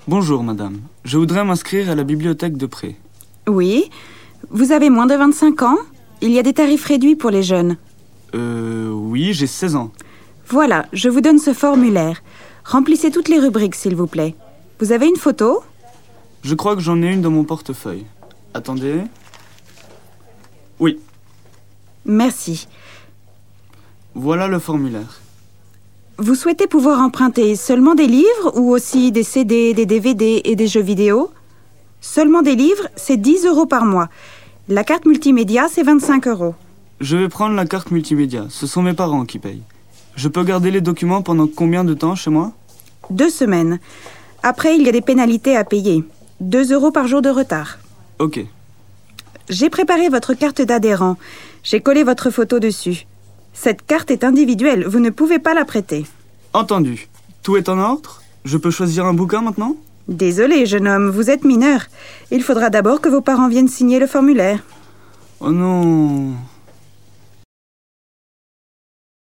Bonjour, madame. Je voudrais m'inscrire à la bibliothèque de près. Oui. Vous avez moins de 25 ans? Il y a des tarifs réduits pour les jeunes. Oui, j'ai 16 ans. Voilà, je vous donne ce formulaire. Remplissez toutes les rubriques, s'il vous plaît. Vous avez une photo? Je crois que j'en ai une dans mon portefeuille. Attendez. Oui, Merci. voilà le formulaire. Vous souhaitez pouvoir emprunter seulement des livres ou aussi des CD, des DVD et des jeux vidéo? Seulement des livres, c'est 10 € par mois. La carte multimédia, c'est 25 €. Je vais prendre la carte multimédia. Ce sont mes parents qui payent. Je peux garder les documents pendant combien de temps chez moi? 2 semaines. Après, il y a des pénalités à payer. 2 € par jour de retard. Ok. J'ai préparé votre carte d'adhérent. J'ai collé votre photo dessus. Cette carte est individuelle, vous ne pouvez pas la prêter. Entendu. Tout est en ordre? Je peux choisir un bouquin maintenant? Désolé, jeune homme, vous êtes mineur. Il faudra d'abord que vos parents viennent signer le formulaire. Oh non...